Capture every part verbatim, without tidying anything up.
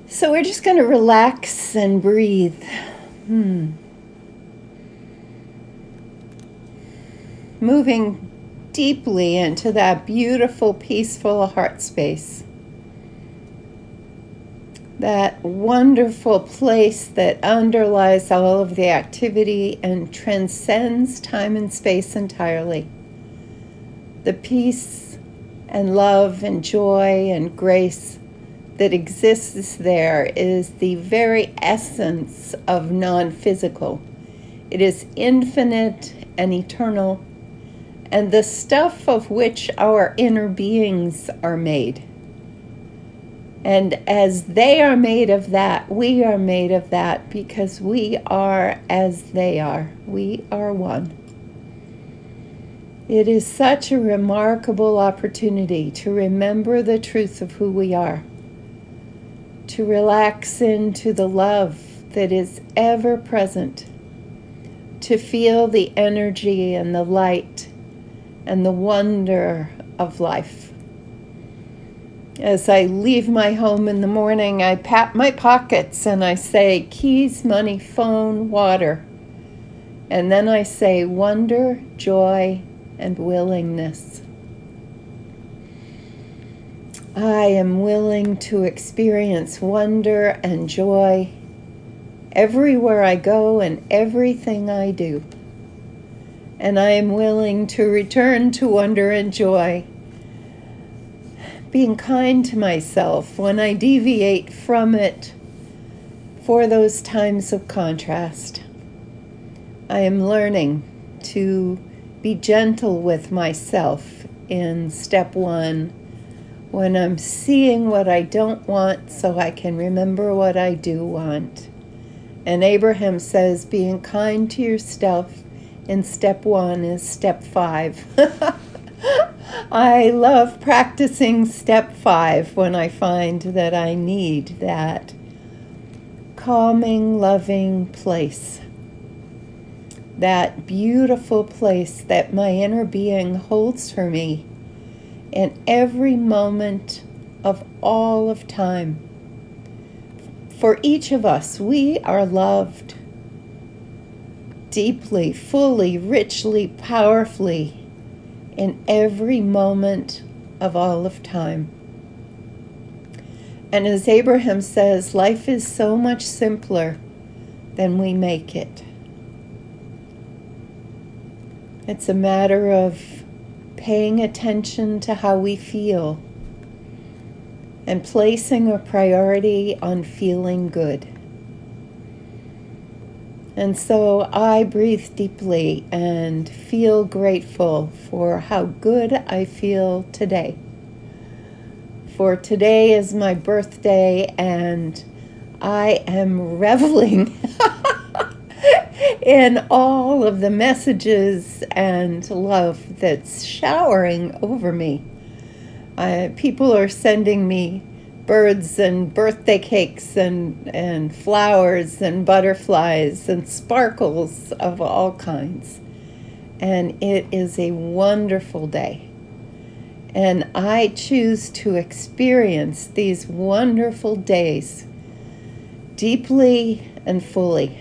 So we're just going to relax and breathe. Hmm. Moving deeply into that beautiful, peaceful heart space. That wonderful place that underlies all of the activity and transcends time and space entirely. The peace and love and joy and grace that exists there is the very essence of non-physical. It is infinite and eternal, and the stuff of which our inner beings are made. And as they are made of that, we are made of that because we are as they are. We are one. It is such a remarkable opportunity to remember the truth of who we are, to relax into the love that is ever present, to feel the energy and the light and the wonder of life. As I leave my home in the morning, I pat my pockets and I say, keys, money, phone, water. And then I say, wonder, joy, and willingness. I am willing to experience wonder and joy everywhere I go and everything I do. And I am willing to return to wonder and joy, being kind to myself when I deviate from it for those times of contrast. I am learning to be gentle with myself in step one, when I'm seeing what I don't want so I can remember what I do want. And Abraham says being kind to yourself in step one is step five. I love practicing step five when I find that I need that calming, loving place. That beautiful place that my inner being holds for me in every moment of all of time. For each of us, we are loved deeply, fully, richly, powerfully in every moment of all of time. And as Abraham says, life is so much simpler than we make it. It's a matter of paying attention to how we feel and placing a priority on feeling good. And so I breathe deeply and feel grateful for how good I feel today. For today is my birthday and I am reveling in all of the messages and love that's showering over me. Uh, people are sending me birds and birthday cakes and, and flowers and butterflies and sparkles of all kinds. And it is a wonderful day. And I choose to experience these wonderful days deeply and fully.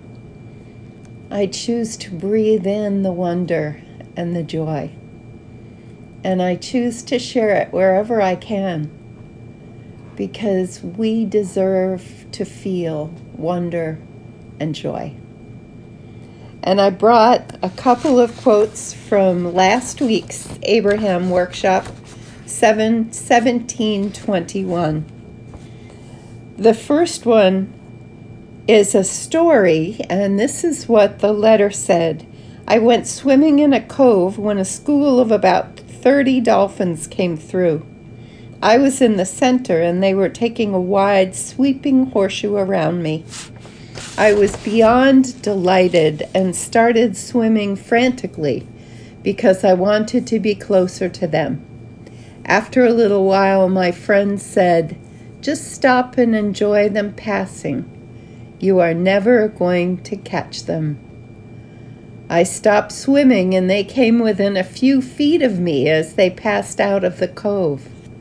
I choose to breathe in the wonder and the joy. And I choose to share it wherever I can, because we deserve to feel wonder and joy. And I brought a couple of quotes from last week's Abraham workshop, seventeen twenty-one. The first one is a story, and this is what the letter said. I went swimming in a cove when a school of about thirty dolphins came through. I was in the center, and they were taking a wide, sweeping horseshoe around me. I was beyond delighted and started swimming frantically because I wanted to be closer to them. After a little while, my friend said, "Just stop and enjoy them passing. You are never going to catch them." I stopped swimming, and they came within a few feet of me as they passed out of the cove.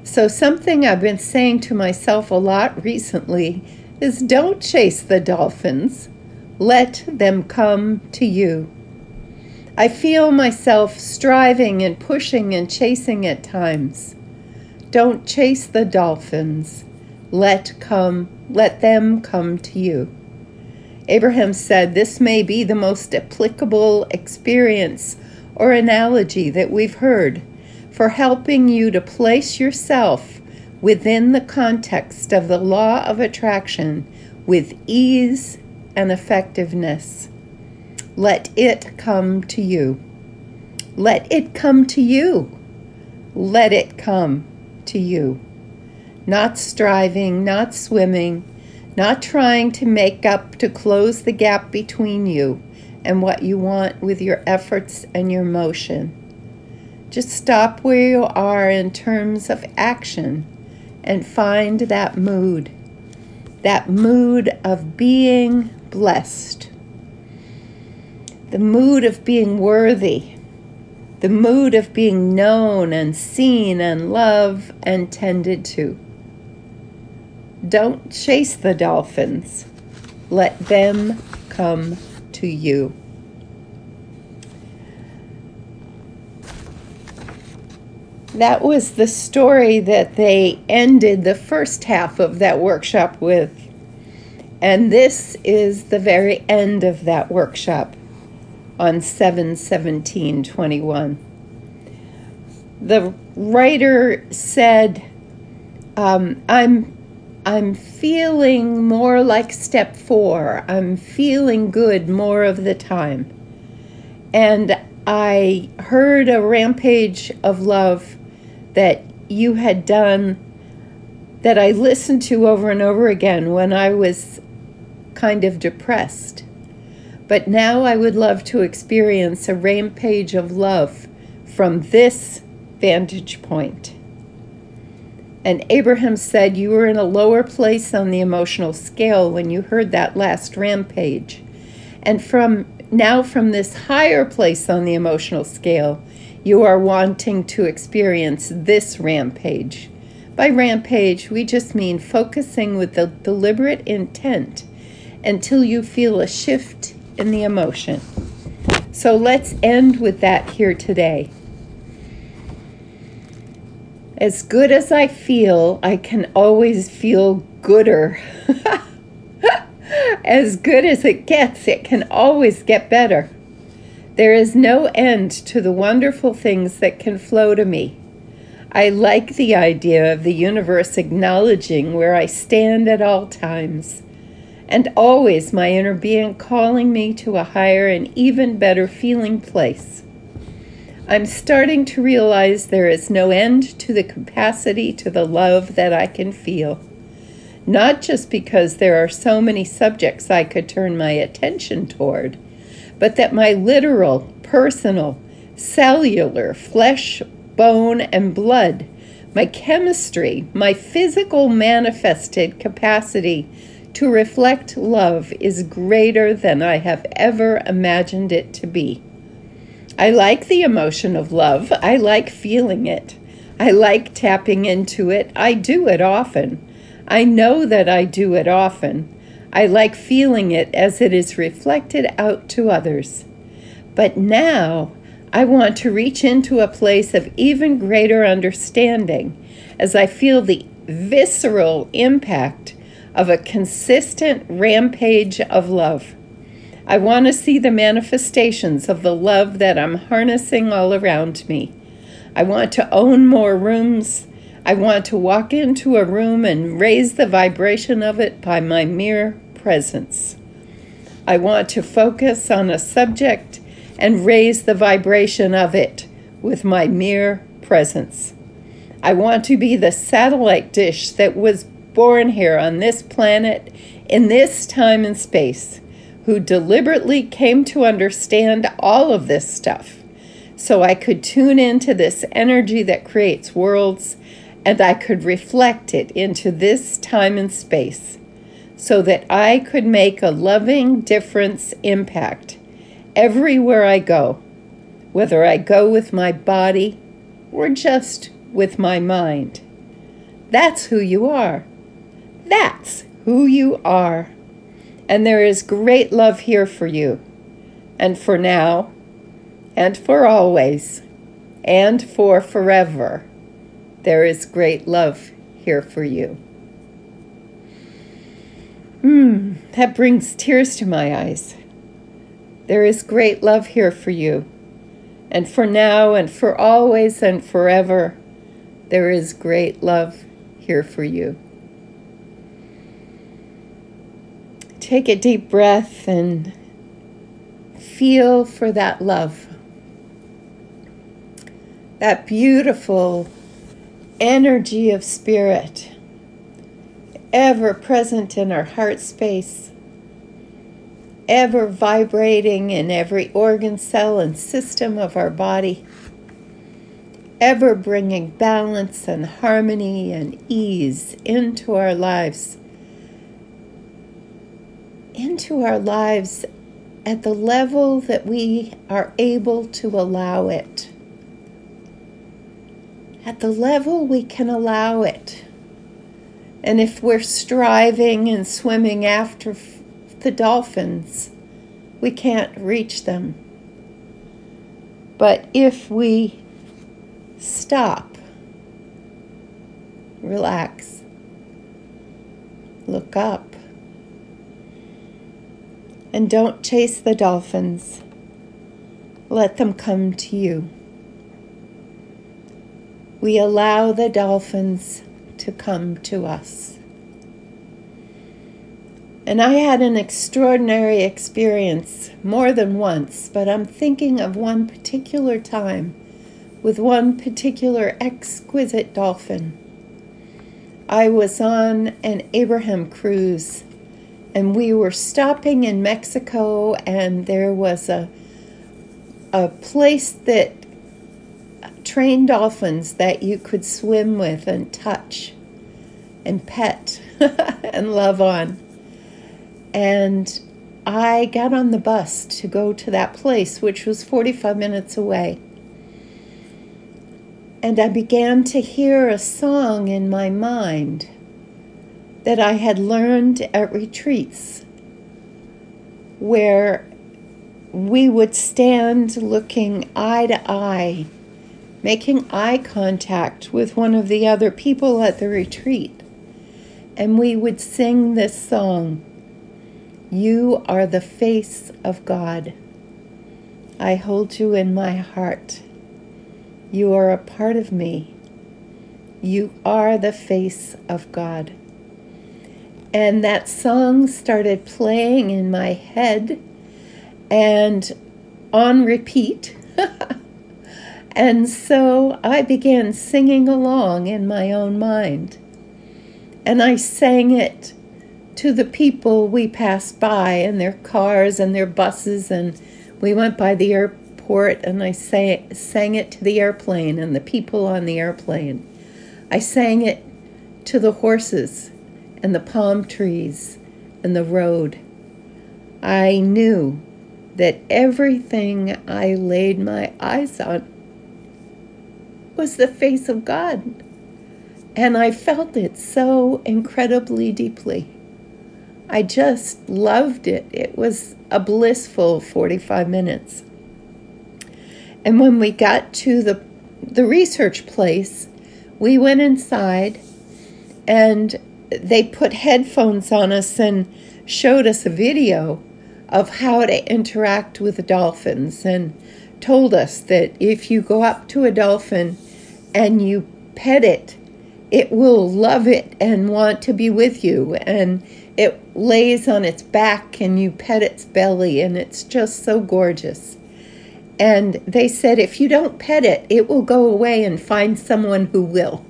So something I've been saying to myself a lot recently is don't chase the dolphins. Let them come to you. I feel myself striving and pushing and chasing at times. Don't chase the dolphins. Let come, let them come to you. Abraham said this may be the most applicable experience or analogy that we've heard for helping you to place yourself within the context of the law of attraction with ease and effectiveness. Let it come to you. Let it come to you. Let it come to you. Not striving, not swimming, not trying to make up to close the gap between you and what you want with your efforts and your motion. Just stop where you are in terms of action and find that mood, that mood of being blessed, the mood of being worthy, the mood of being known and seen and loved and tended to. Don't chase the dolphins. Let them come to you. That was the story that they ended the first half of that workshop with. And this is the very end of that workshop on seven seventeen twenty-one. The writer said, um, I'm, I'm feeling more like step four. I'm feeling good more of the time. And I heard a rampage of love that you had done that I listened to over and over again when I was kind of depressed. But now I would love to experience a rampage of love from this vantage point. And Abraham said you were in a lower place on the emotional scale when you heard that last rampage. And from now from this higher place on the emotional scale, you are wanting to experience this rampage. By rampage, we just mean focusing with the deliberate intent until you feel a shift in the emotion. So let's end with that here today. As good as I feel, I can always feel gooder. As good as it gets, it can always get better. There is no end to the wonderful things that can flow to me. I like the idea of the universe acknowledging where I stand at all times, and always my inner being calling me to a higher and even better feeling place. I'm starting to realize there is no end to the capacity to the love that I can feel. Not just because there are so many subjects I could turn my attention toward, but that my literal, personal, cellular, flesh, bone, and blood, my chemistry, my physical manifested capacity to reflect love is greater than I have ever imagined it to be. I like the emotion of love. I like feeling it. I like tapping into it. I do it often. I know that I do it often. I like feeling it as it is reflected out to others. But now I want to reach into a place of even greater understanding as I feel the visceral impact of a consistent rampage of love. I want to see the manifestations of the love that I'm harnessing all around me. I want to own more rooms. I want to walk into a room and raise the vibration of it by my mere presence. I want to focus on a subject and raise the vibration of it with my mere presence. I want to be the satellite dish that was born here on this planet in this time and space, who deliberately came to understand all of this stuff so I could tune into this energy that creates worlds, and I could reflect it into this time and space so that I could make a loving difference impact everywhere I go, whether I go with my body or just with my mind. That's who you are. That's who you are. And there is great love here for you, and for now, and for always, and for forever. There is great love here for you. Hmm, that brings tears to my eyes. There is great love here for you, and for now, and for always, and forever. There is great love here for you. Take a deep breath and feel for that love. That beautiful energy of spirit, ever present in our heart space, ever vibrating in every organ, cell, and system of our body, ever bringing balance and harmony and ease into our lives, into our lives at the level that we are able to allow it. At the level we can allow it. And if we're striving and swimming after the dolphins, we can't reach them. But if we stop, relax, look up, and don't chase the dolphins, let them come to you. We allow the dolphins to come to us. And I had an extraordinary experience more than once, but I'm thinking of one particular time with one particular exquisite dolphin. I was on an Abraham cruise, and we were stopping in Mexico, and there was a a place that trained dolphins that you could swim with and touch and pet and love on. And I got on the bus to go to that place, which was forty-five minutes away. And I began to hear a song in my mind that I had learned at retreats, where we would stand looking eye to eye, making eye contact with one of the other people at the retreat. And we would sing this song, "You are the face of God. I hold you in my heart. You are a part of me. You are the face of God." And that song started playing in my head and on repeat. And so I began singing along in my own mind. And I sang it to the people we passed by in their cars and their buses, and we went by the airport, and I sang, sang it to the airplane and the people on the airplane. I sang it to the horses and the palm trees and the road. I knew that everything I laid my eyes on was the face of God. And I felt it so incredibly deeply. I just loved it. It was a blissful forty-five minutes. And when we got to the, the research place, we went inside, and they put headphones on us and showed us a video of how to interact with the dolphins, and told us that if you go up to a dolphin and you pet it, it will love it and want to be with you. And it lays on its back and you pet its belly, and it's just so gorgeous. And they said if you don't pet it, it will go away and find someone who will.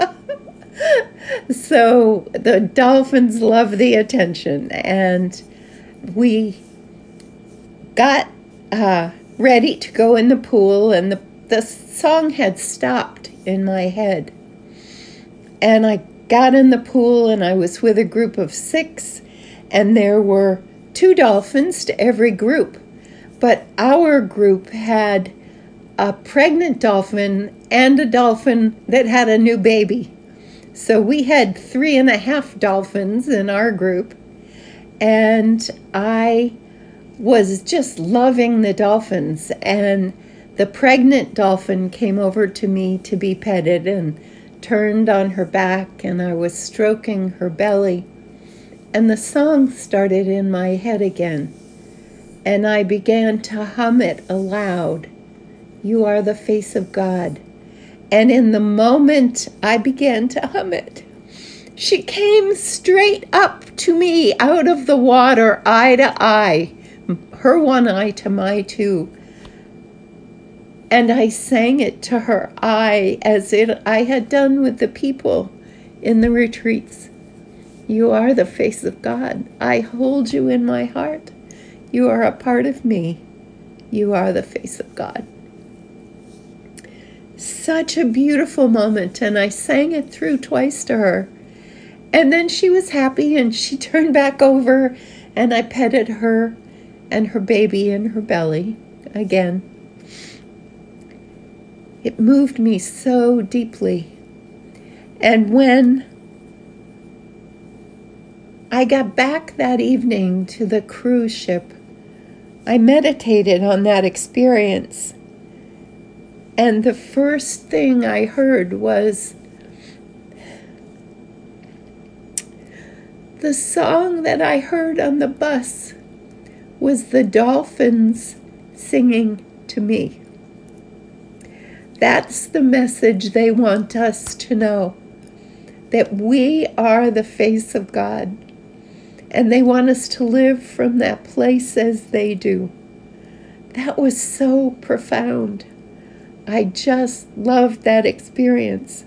So the dolphins love the attention. And we got uh, ready to go in the pool, and the, the song had stopped in my head. And I got in the pool, and I was with a group of six, and there were two dolphins to every group. But our group had a pregnant dolphin and a dolphin that had a new baby. So we had three and a half dolphins in our group, and I was just loving the dolphins. And the pregnant dolphin came over to me to be petted and turned on her back, and I was stroking her belly. And the song started in my head again, and I began to hum it aloud. You are the face of God. And in the moment I began to hum it, she came straight up to me out of the water, eye to eye, her one eye to my two. And I sang it to her eye as it, I had done with the people in the retreats. You are the face of God. I hold you in my heart. You are a part of me. You are the face of God. Such a beautiful moment, and I sang it through twice to her. And then she was happy, and she turned back over, and I petted her and her baby in her belly again. It moved me so deeply. And when I got back that evening to the cruise ship, I meditated on that experience. And the first thing I heard was the song that I heard on the bus was the dolphins singing to me. That's the message they want us to know, that we are the face of God, and they want us to live from that place as they do. That was so profound. I just loved that experience.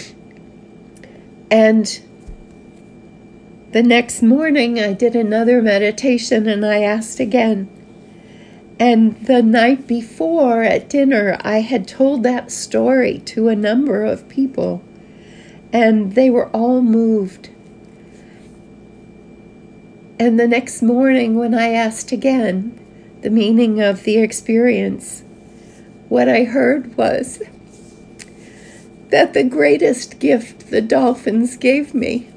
And the next morning I did another meditation, and I asked again. And the night before at dinner, I had told that story to a number of people, and they were all moved. And the next morning when I asked again the meaning of the experience, what I heard was that the greatest gift the dolphins gave me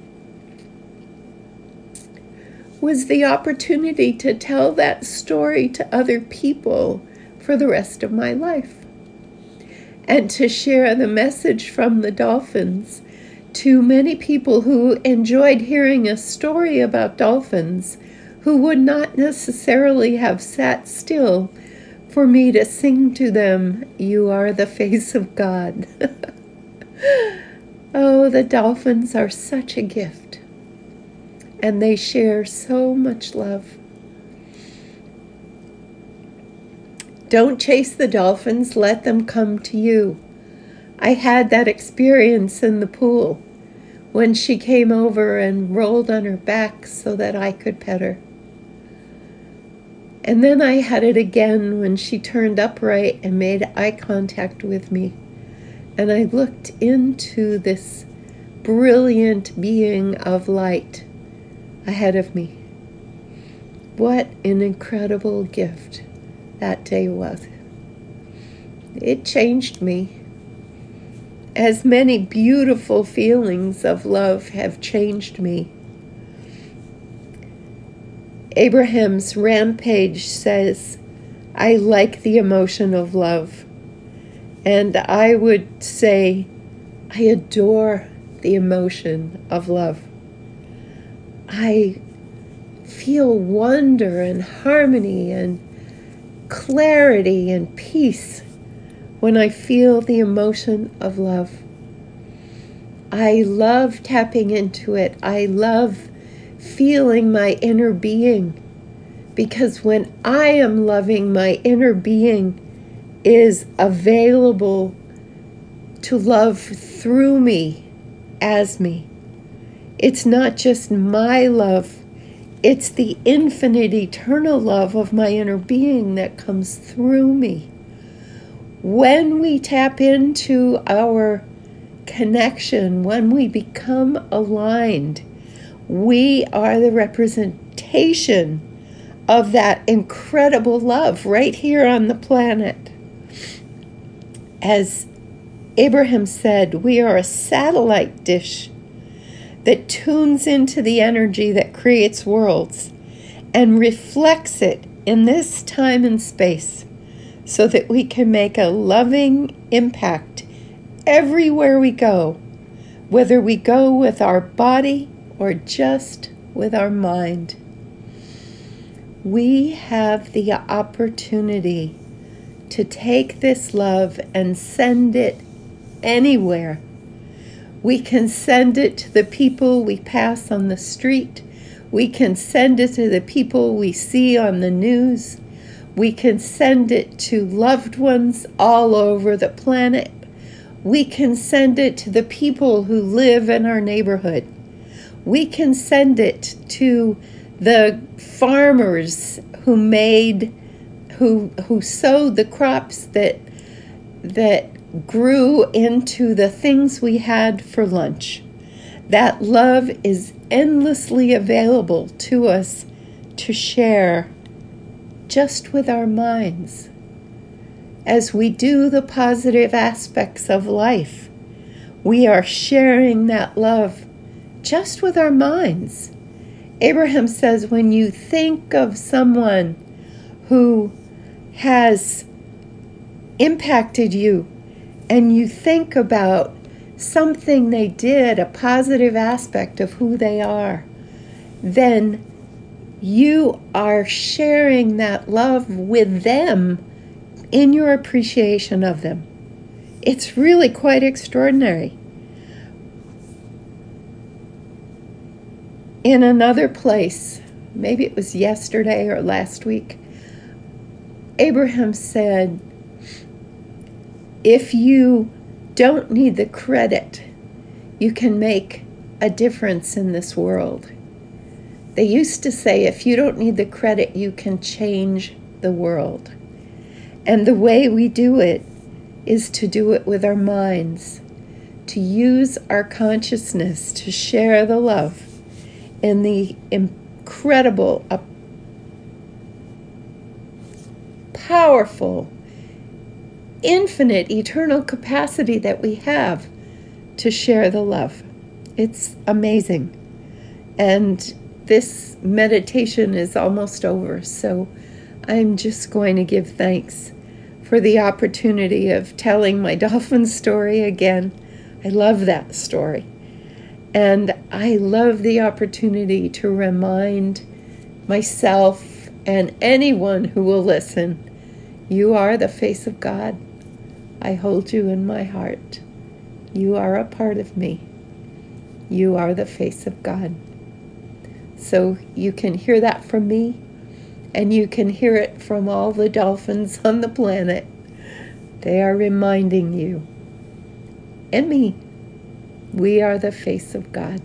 was the opportunity to tell that story to other people for the rest of my life, and to share the message from the dolphins to many people who enjoyed hearing a story about dolphins, who would not necessarily have sat still for me to sing to them, you are the face of God. Oh, the dolphins are such a gift, and they share so much love. Don't chase the dolphins, let them come to you. I had that experience in the pool when she came over and rolled on her back so that I could pet her. And then I had it again when she turned upright and made eye contact with me. And I looked into this brilliant being of light ahead of me. What an incredible gift that day was. It changed me, as many beautiful feelings of love have changed me. Abraham's Rampage says, I like the emotion of love. And I would say, I adore the emotion of love. I feel wonder and harmony and clarity and peace when I feel the emotion of love. I love tapping into it. I love feeling my inner being, because when I am loving, my inner being is available to love through me, as me. It's not just my love, it's the infinite, eternal love of my inner being that comes through me. When we tap into our connection, when we become aligned, we are the representation of that incredible love right here on the planet. As Abraham said, we are a satellite dish that tunes into the energy that creates worlds and reflects it in this time and space so that we can make a loving impact everywhere we go, whether we go with our body or just with our mind. We have the opportunity to take this love and send it anywhere. We can send it to the people we pass on the street. We can send it to the people we see on the news. We can send it to loved ones all over the planet. We can send it to the people who live in our neighborhood. We can send it to the farmers who made, who who sowed the crops that that grew into the things we had for lunch. That love is endlessly available to us to share just with our minds. As we do the positive aspects of life, we are sharing that love just with our minds. Abraham says, when you think of someone who has impacted you and you think about something they did, a positive aspect of who they are, then you are sharing that love with them in your appreciation of them. It's really quite extraordinary. In another place, maybe it was yesterday or last week, Abraham said, if you don't need the credit, you can make a difference in this world. They used to say, if you don't need the credit, you can change the world. And the way we do it is to do it with our minds, to use our consciousness to share the love in the incredible, uh, powerful, infinite, eternal capacity that we have to share the love. It's amazing. And this meditation is almost over, so I'm just going to give thanks for the opportunity of telling my dolphin story again. I love that story. And I love the opportunity to remind myself and anyone who will listen, you are the face of God. I hold you in my heart. You are a part of me. You are the face of God. So you can hear that from me, and you can hear it from all the dolphins on the planet. They are reminding you, and me, we are the face of God.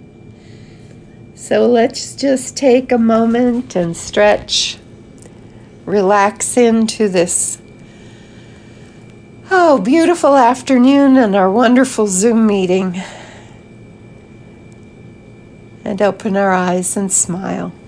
So let's just take a moment and stretch, relax into this, oh, beautiful afternoon and our wonderful Zoom meeting, and open our eyes and smile.